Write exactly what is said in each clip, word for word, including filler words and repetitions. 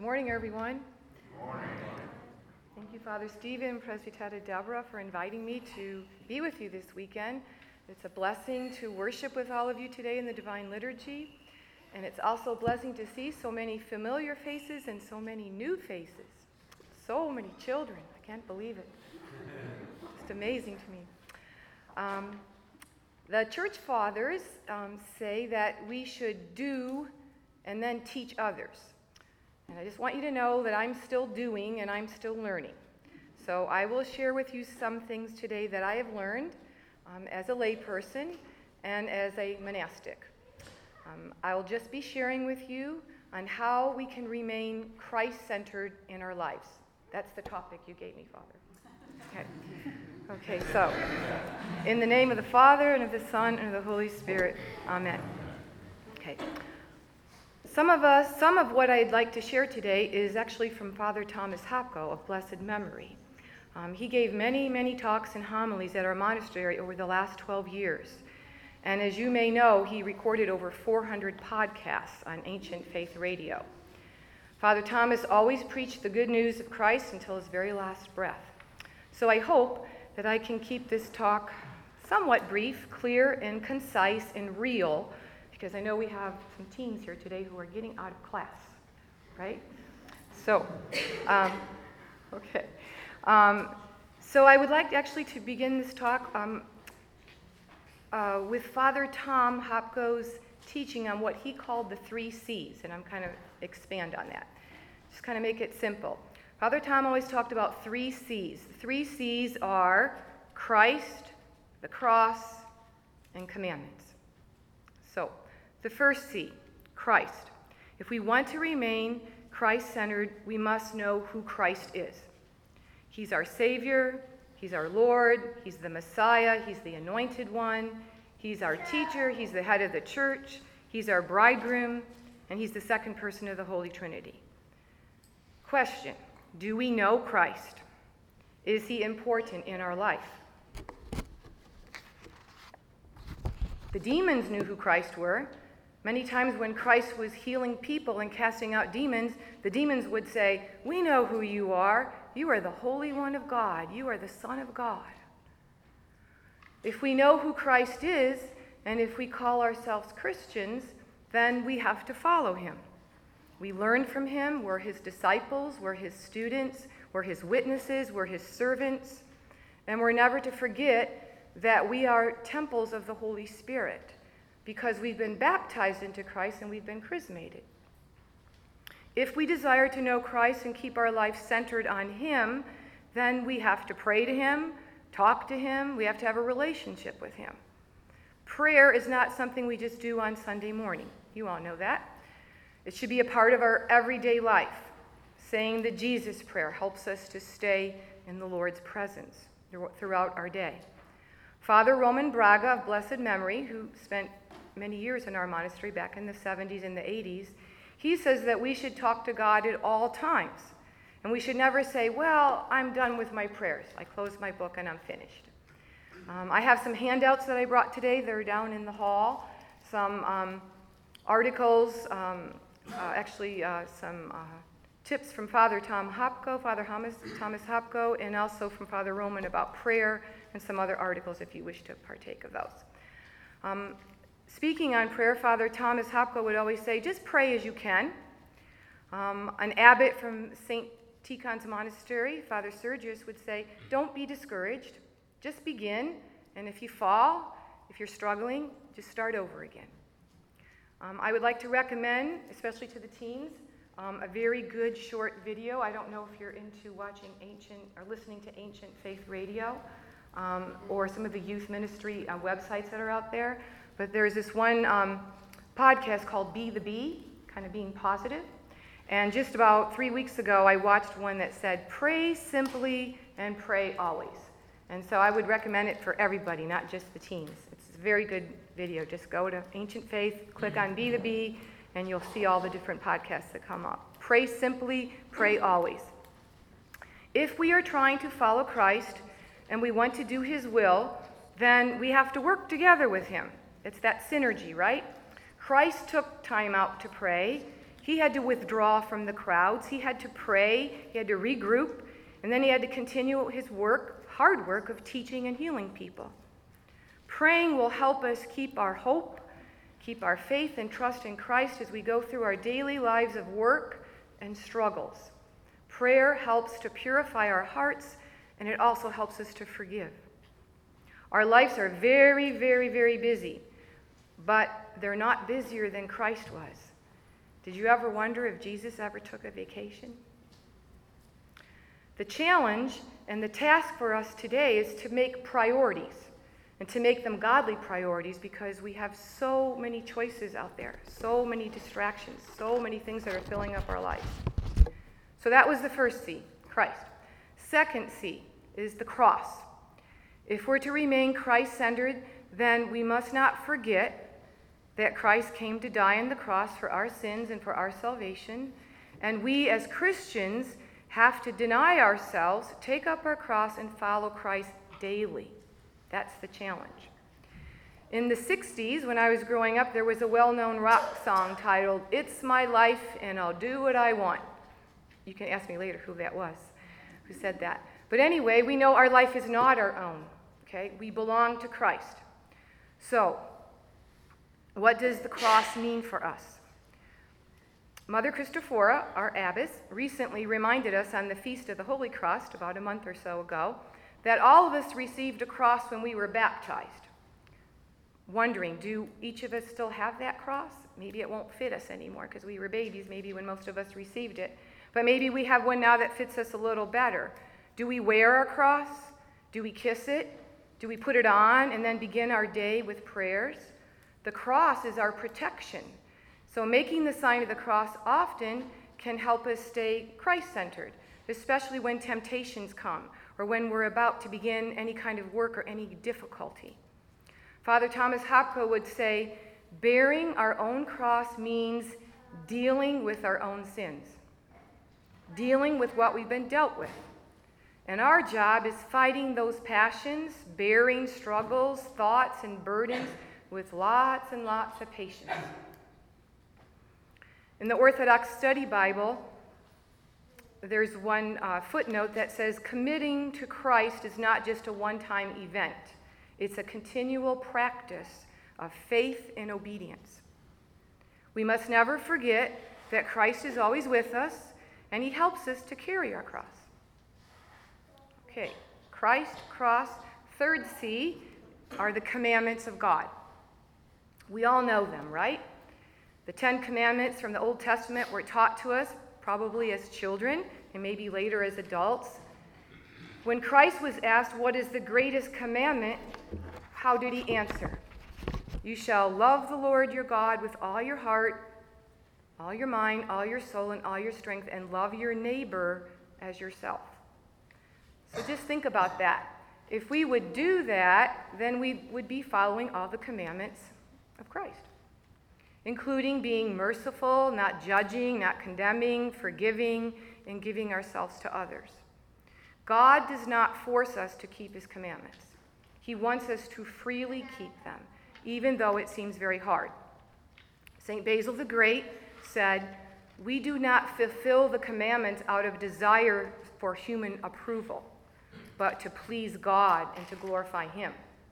morning, everyone. Good morning. Thank you, Father Stephen, Presbytera Deborah, for inviting me to be with you this weekend. It's a blessing to worship with all of you today in the Divine Liturgy, and it's also a blessing to see so many familiar faces and so many new faces. So many children. I can't believe it. It's amazing to me. Um, the Church Fathers um, say that we should do and then teach others. And I just want you to know that I'm still doing and I'm still learning. So I will share with you some things today that I have learned um, as a layperson and as a monastic. Um, I'll just be sharing with you on how we can remain Christ-centered in our lives. That's the topic you gave me, Father. Okay. Okay, so in the name of the Father, and of the Son, and of the Holy Spirit, amen. Okay. Some of us, some of what I'd like to share today is actually from Father Thomas Hopko of blessed memory. Um, he gave many, many talks and homilies at our monastery over the last twelve years. And as you may know, he recorded over four hundred podcasts on Ancient Faith Radio. Father Thomas always preached the good news of Christ until his very last breath. So I hope that I can keep this talk somewhat brief, clear, and concise, and real, because I know we have some teens here today who are getting out of class, right? So, um, okay. Um, so I would like actually to begin this talk um, uh, with Father Tom Hopko's teaching on what he called the three C's, and I'm kind of expand on that. Just kind of make it simple. Father Tom always talked about three C's. The three C's are Christ, the cross, and commandments. So, the first C, Christ. If we want to remain Christ-centered, we must know who Christ is. He's our Savior, He's our Lord, He's the Messiah, He's the Anointed One, He's our teacher, He's the head of the church, He's our bridegroom, and He's the second person of the Holy Trinity. Question, do we know Christ? Is He important in our life? The demons knew who Christ were. Many times when Christ was healing people and casting out demons, the demons would say, "We know who you are. You are the Holy One of God. You are the Son of God." If we know who Christ is, and if we call ourselves Christians, then we have to follow Him. We learn from Him. We're His disciples. We're His students. We're His witnesses. We're His servants. And we're never to forget that we are temples of the Holy Spirit, because we've been baptized into Christ and we've been chrismated. If we desire to know Christ and keep our life centered on Him, then we have to pray to Him, talk to Him, we have to have a relationship with Him. Prayer is not something we just do on Sunday morning. You all know that. It should be a part of our everyday life. Saying the Jesus prayer helps us to stay in the Lord's presence throughout our day. Father Roman Braga of blessed memory, who spent many years in our monastery back in the seventies and the eighties, he says that we should talk to God at all times. And we should never say, well, I'm done with my prayers. I closed my book and I'm finished. Um, I have some handouts that I brought today. They're down in the hall. Some um, articles, um, uh, actually uh, some uh, tips from Father Tom Hopko, Father Thomas, Thomas Hopko, and also from Father Roman about prayer, and some other articles if you wish to partake of those. Um, Speaking on prayer, Father Thomas Hopko would always say, just pray as you can. Um, an abbot from Saint Tikhon's Monastery, Father Sergius, would say, don't be discouraged. Just begin, and if you fall, if you're struggling, just start over again. Um, I would like to recommend, especially to the teens, um, a very good short video. I don't know if you're into watching ancient or listening to Ancient Faith Radio um, or some of the youth ministry uh, websites that are out there. But there's this one um, podcast called Be the Bee, kind of being positive. And just about three weeks ago, I watched one that said, pray simply and pray always. And so I would recommend it for everybody, not just the teens. It's a very good video. Just go to Ancient Faith, click on Be the Bee, and you'll see all the different podcasts that come up. Pray simply, pray always. If we are trying to follow Christ and we want to do His will, then we have to work together with Him. It's that synergy, right? Christ took time out to pray. He had to withdraw from the crowds. He had to pray. He had to regroup. And then he had to continue his work, hard work of teaching and healing people. Praying will help us keep our hope, keep our faith and trust in Christ as we go through our daily lives of work and struggles. Prayer helps to purify our hearts, and it also helps us to forgive. Our lives are very, very, very busy, but they're not busier than Christ was. Did you ever wonder if Jesus ever took a vacation? The challenge and the task for us today is to make priorities and to make them godly priorities, because we have so many choices out there, so many distractions, so many things that are filling up our lives. So that was the first C, Christ. Second C is the cross. If we're to remain Christ-centered, then we must not forget that Christ came to die on the cross for our sins and for our salvation. And we as Christians have to deny ourselves, take up our cross, and follow Christ daily. That's the challenge. In the sixties, when I was growing up, there was a well-known rock song titled, "It's My Life and I'll Do What I Want." You can ask me later who that was, who said that. But anyway, we know our life is not our own, okay? We belong to Christ. So, what does the cross mean for us? Mother Christophora, our abbess, recently reminded us on the Feast of the Holy Cross, about a month or so ago, that all of us received a cross when we were baptized. Wondering, do each of us still have that cross? Maybe it won't fit us anymore because we were babies, maybe when most of us received it. But maybe we have one now that fits us a little better. Do we wear our cross? Do we kiss it? Do we put it on and then begin our day with prayers? The cross is our protection. So making the sign of the cross often can help us stay Christ-centered, especially when temptations come or when we're about to begin any kind of work or any difficulty. Father Thomas Hopko would say, bearing our own cross means dealing with our own sins, dealing with what we've been dealt with. And our job is fighting those passions, bearing struggles, thoughts, and burdens with lots and lots of patience. In the Orthodox Study Bible, there's one uh, footnote that says, committing to Christ is not just a one-time event. It's a continual practice of faith and obedience. We must never forget that Christ is always with us, and he helps us to carry our cross. Okay, Christ, cross. Third C are the commandments of God. We all know them, right? The Ten Commandments from the Old Testament were taught to us probably as children and maybe later as adults. When Christ was asked, what is the greatest commandment, how did he answer? You shall love the Lord your God with all your heart, all your mind, all your soul, and all your strength, and love your neighbor as yourself. So just think about that. If we would do that, then we would be following all the commandments of Christ, including being merciful, not judging, not condemning, forgiving, and giving ourselves to others. God does not force us to keep his commandments. He wants us to freely keep them, even though it seems very hard. Saint Basil the Great said, we do not fulfill the commandments out of desire for human approval, but to please God and to glorify him.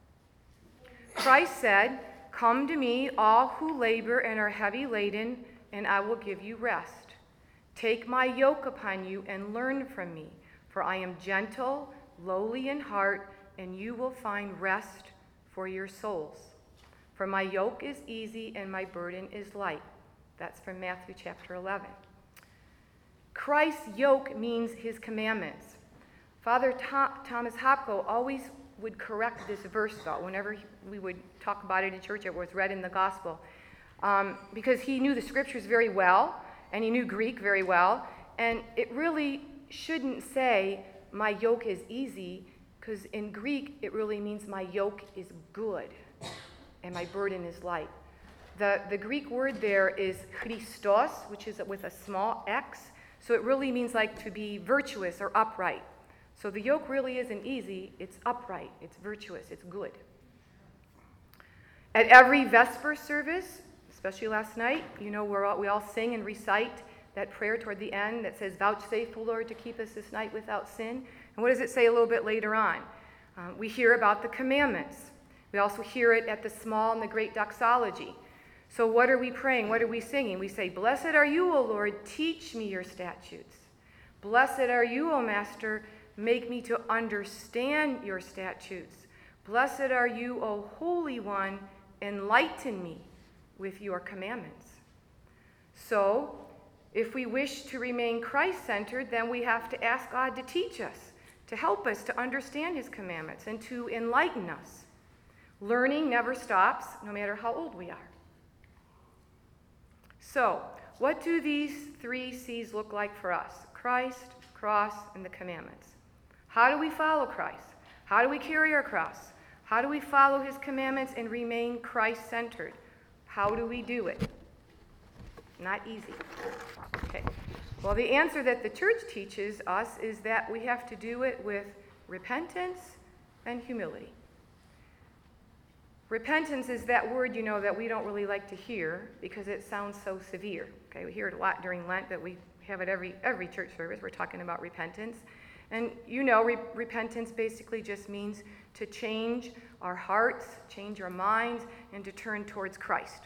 Christ said, come to me, all who labor and are heavy laden, and I will give you rest. Take my yoke upon you and learn from me, for I am gentle, lowly in heart, and you will find rest for your souls. For my yoke is easy and my burden is light. That's from Matthew chapter eleven. Christ's yoke means his commandments. Father Tom, Thomas Hopko always would correct this verse, though, whenever we would talk about it in church. It was read in the gospel, um, because he knew the scriptures very well, and he knew Greek very well, and it really shouldn't say, my yoke is easy, because in Greek, it really means my yoke is good, and my burden is light. The, the Greek word there is Christos, which is with a small x, so it really means like to be virtuous or upright. So the yoke really isn't easy, it's upright, it's virtuous, it's good. At every Vesper service, especially last night. You know, we're all, we all sing and recite that prayer toward the end that says, "Vouchsafe, O Lord, to keep us this night without sin." And what does it say a little bit later on? Uh, we hear about the commandments. We also hear it at the small and the great doxology. So what are we praying? What are we singing? We say, "Blessed are you, O Lord, teach me your statutes. Blessed are you, O Master, make me to understand your statutes. Blessed are you, O Holy One, enlighten me with your commandments." So, if we wish to remain Christ-centered, then we have to ask God to teach us, to help us to understand his commandments, and to enlighten us. Learning never stops, no matter how old we are. So, what do these three C's look like for us? Christ, cross, and the commandments. How do we follow Christ? How do we carry our cross? How do we follow his commandments and remain Christ-centered? How do we do it? Not easy. Okay. Well, the answer that the church teaches us is that we have to do it with repentance and humility. Repentance is that word, you know, that we don't really like to hear because it sounds so severe. Okay, we hear it a lot during Lent, but we have it every every church service. We're talking about repentance. And you know, re- repentance basically just means to change our hearts, change our minds, and to turn towards Christ.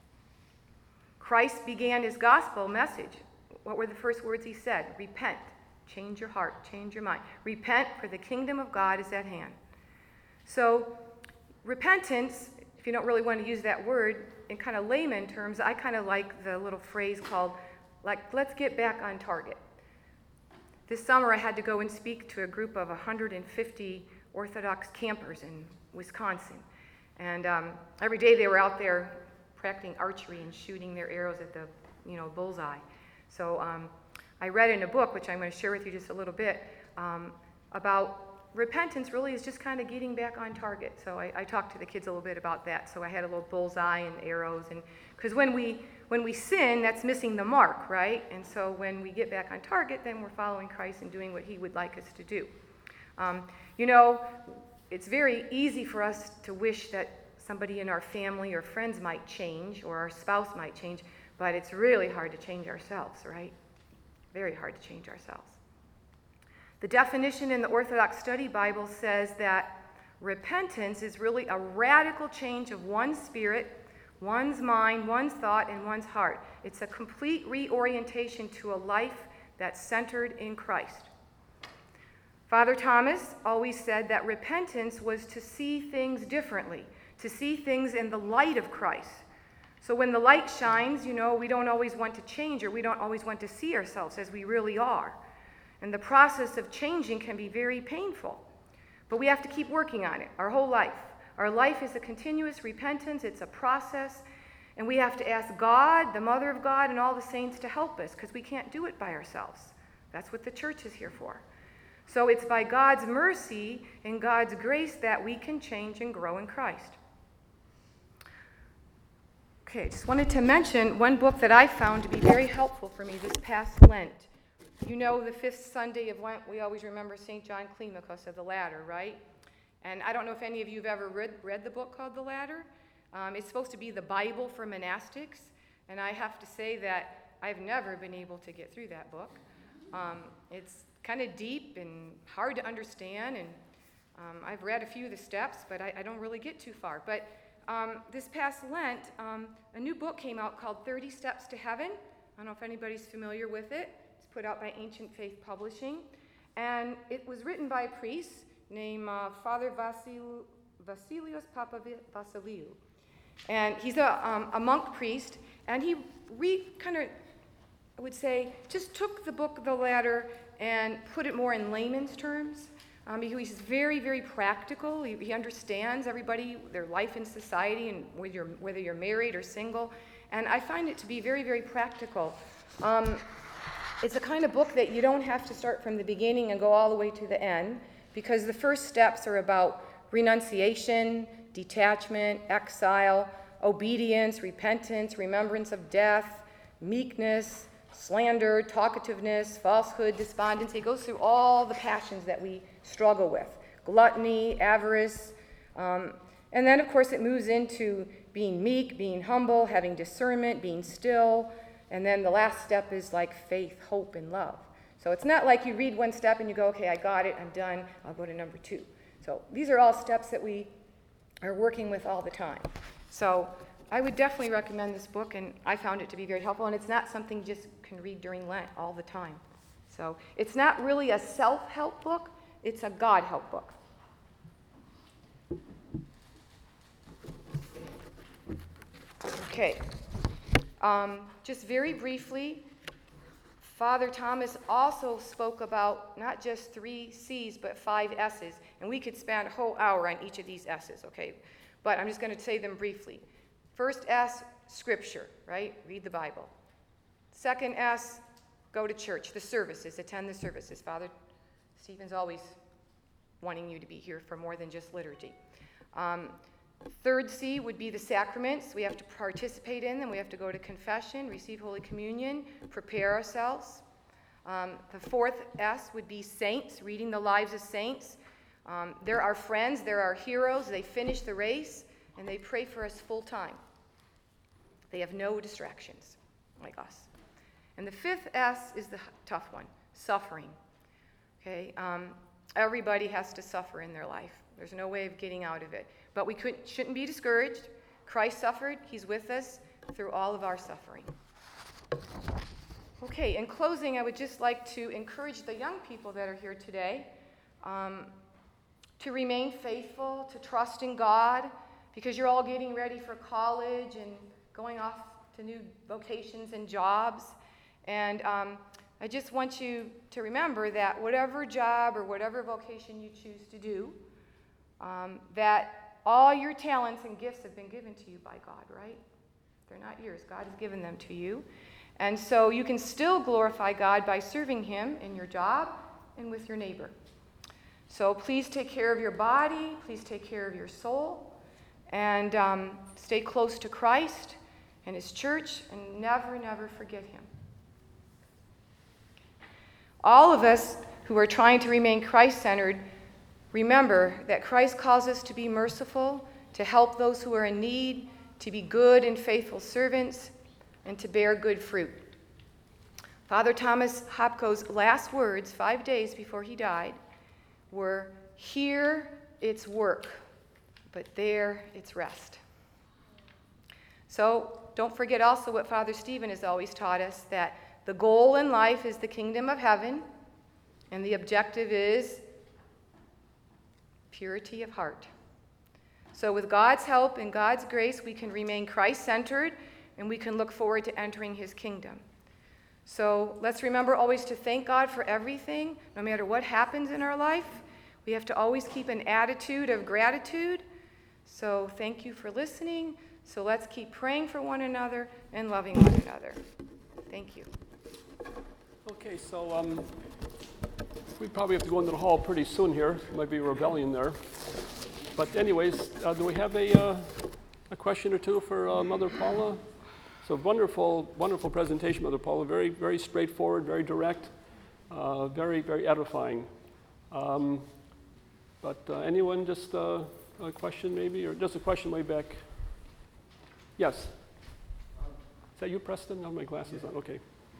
Christ began his gospel message. What were the first words he said? Repent. Change your heart. Change your mind. Repent, for the kingdom of God is at hand. So, repentance, if you don't really want to use that word, in kind of layman terms, I kind of like the little phrase called, like, let's get back on target. This summer I had to go and speak to a group of one hundred fifty Orthodox campers in Wisconsin. And um, every day they were out there practicing archery and shooting their arrows at the, you know, bullseye. So um, I read in a book, which I'm going to share with you just a little bit, um, about repentance really is just kind of getting back on target. So I, I talked to the kids a little bit about that. So I had a little bullseye and arrows, and because when we when we sin, that's missing the mark, right? And so when we get back on target, then we're following Christ and doing what he would like us to do. Um, you know, it's very easy for us to wish that somebody in our family or friends might change, or our spouse might change, but it's really hard to change ourselves, right? Very hard to change ourselves. The definition in the Orthodox Study Bible says that repentance is really a radical change of one's spirit, one's mind, one's thought, and one's heart. It's a complete reorientation to a life that's centered in Christ. Father Thomas always said that repentance was to see things differently, to see things in the light of Christ. So when the light shines, you know, we don't always want to change, or we don't always want to see ourselves as we really are. And the process of changing can be very painful. But we have to keep working on it our whole life. Our life is a continuous repentance. It's a process. And we have to ask God, the Mother of God, and all the saints to help us, because we can't do it by ourselves. That's what the church is here for. So it's by God's mercy and God's grace that we can change and grow in Christ. Okay, just wanted to mention one book that I found to be very helpful for me this past Lent. You know, the fifth Sunday of Lent, we always remember Saint John Climacus of the Ladder, right? And I don't know if any of you have ever read, read the book called The Ladder. Um, it's supposed to be the Bible for monastics, and I have to say that I've never been able to get through that book. Um, it's kind of deep and hard to understand, and um, I've read a few of the steps, but I, I don't really get too far. But um, this past Lent, um, a new book came out called thirty Steps to Heaven. I don't know if anybody's familiar with it. It's put out by Ancient Faith Publishing, and it was written by a priest named uh, Father Vasil- Vasilios Papavasiliou. And he's a, um, a monk priest, and he re kind of, I would say, just took the book, The Ladder, and put it more in layman's terms. Um, he's very, very practical. He, he understands everybody, their life in society, and whether you're, whether you're married or single. And I find it to be very, very practical. Um, it's a kind of book that you don't have to start from the beginning and go all the way to the end, because the first steps are about renunciation, detachment, exile, obedience, repentance, remembrance of death, meekness, slander, talkativeness, falsehood, despondency. It goes through all the passions that we struggle with. Gluttony, avarice, um, and then of course it moves into being meek, being humble, having discernment, being still. And then the last step is like faith, hope, and love. So it's not like you read one step and you go, okay, I got it, I'm done, I'll go to number two. So these are all steps that we are working with all the time. So I would definitely recommend this book, and I found it to be very helpful, and it's not something you just can read during Lent all the time. So it's not really a self-help book, it's a God-help book. Okay, um, just very briefly, Father Thomas also spoke about not just three C's, but five S's, and we could spend a whole hour on each of these S's, okay? But I'm just going to say them briefly. First S, Scripture, right? Read the Bible. Second S, go to church, the services, attend the services. Father Stephen's always wanting you to be here for more than just liturgy. Um, Third C would be the sacraments. We have to participate in them. We have to go to confession, receive Holy Communion, prepare ourselves. Um, the fourth S would be saints, reading the lives of saints. Um, they're our friends. They're our heroes. They finish the race, and they pray for us full time. They have no distractions like us. And the fifth S is the tough one, suffering. Okay, um, everybody has to suffer in their life. There's no way of getting out of it. But we couldn't, shouldn't be discouraged. Christ suffered. He's with us through all of our suffering. Okay, in closing, I would just like to encourage the young people that are here today um, to remain faithful, to trust in God, because you're all getting ready for college and going off to new vocations and jobs. And um, I just want you to remember that whatever job or whatever vocation you choose to do, um, that all your talents and gifts have been given to you by God, right? They're not yours. God has given them to you. And so you can still glorify God by serving Him in your job and with your neighbor. So please take care of your body. Please take care of your soul. And um, stay close to Christ and His church, and never, never forget Him. All of us who are trying to remain Christ-centered, remember that Christ calls us to be merciful, to help those who are in need, to be good and faithful servants, and to bear good fruit. Father Thomas Hopko's last words, five days before he died, were, "Here it's work, but there it's rest." So don't forget also what Father Stephen has always taught us, that the goal in life is the kingdom of heaven, and the objective is purity of heart. So with God's help and God's grace, we can remain Christ-centered, and we can look forward to entering His kingdom. So let's remember always to thank God for everything, no matter what happens in our life. We have to always keep an attitude of gratitude. So thank you for listening. So let's keep praying for one another and loving one another. Thank you. Okay, so um, we probably have to go into the hall pretty soon here. There might be a rebellion there. But anyways, uh, do we have a, uh, a question or two for uh, Mother Paula? So wonderful, wonderful presentation, Mother Paula. Very, very straightforward, very direct, uh, very, very edifying. Um, but uh, anyone, just uh, a question maybe, or just a question way back? Yes. Is that you, Preston? I have my glasses on. Okay.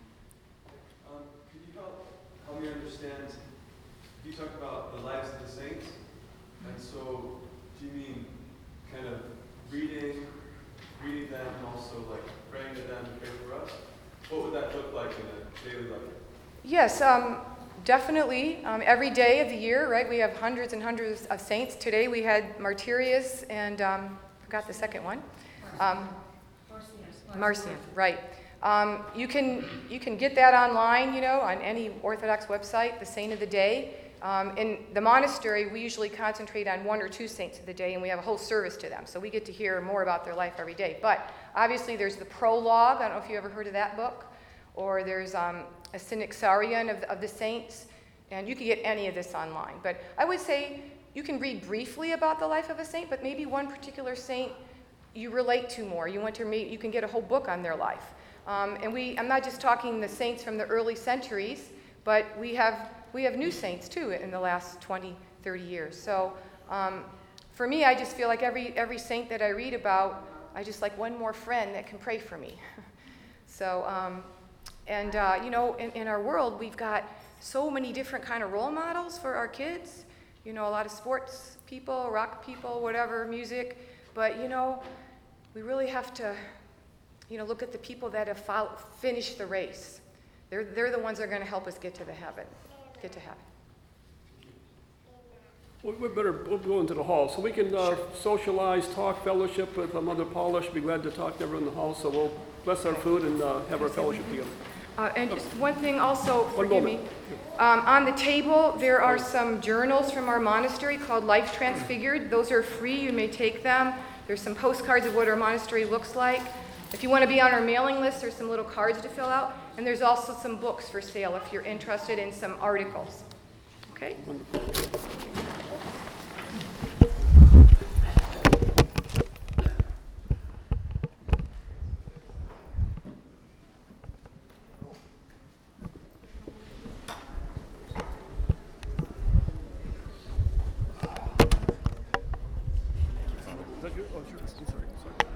Um, could you help, help me understand? You talked about the lives of the saints, and so do you mean kind of reading, reading them, and also like praying to them and praying for us? What would that look like in a daily life? Yes, um, definitely. Um, every day of the year, right? We have hundreds and hundreds of saints. Today we had Martyrius and um, I forgot the second one. Um, Marcion, right. Um, you can you can get that online, you know, on any Orthodox website, the saint of the day. Um, in the monastery, we usually concentrate on one or two saints of the day, and we have a whole service to them, so we get to hear more about their life every day. But obviously there's the prologue. I don't know if you ever heard of that book. Or there's um, a Synaxarion of the, of the saints, and you can get any of this online. But I would say you can read briefly about the life of a saint, but maybe one particular saint you relate to more. You want to meet, you can get a whole book on their life. Um, and we, I'm not just talking the saints from the early centuries, but we have we have new saints too in the last twenty, thirty years. So um, for me, I just feel like every every saint that I read about, I just like one more friend that can pray for me. So, um, and uh, you know, in, in our world, we've got so many different kind of role models for our kids. You know, a lot of sports people, rock people, whatever, music. But you know, we really have to, you know, look at the people that have follow, finished the race. They're they're the ones that are going to help us get to the heaven, get to heaven. We we better we'll go into the hall, so we can uh, socialize, talk, fellowship with uh, Mother Paula. She'll be glad to talk to everyone in the hall, so we'll bless our food and uh, have our fellowship together. Uh, and just one thing also, One forgive me. moment. Um, on the table, there are some journals from our monastery called Life Transfigured. Those are free. You may take them. There's some postcards of what our monastery looks like. If you want to be on our mailing list, there's some little cards to fill out. And there's also some books for sale if you're interested in some articles. Okay? Is that good? Oh, sure. I'm sorry. Sorry.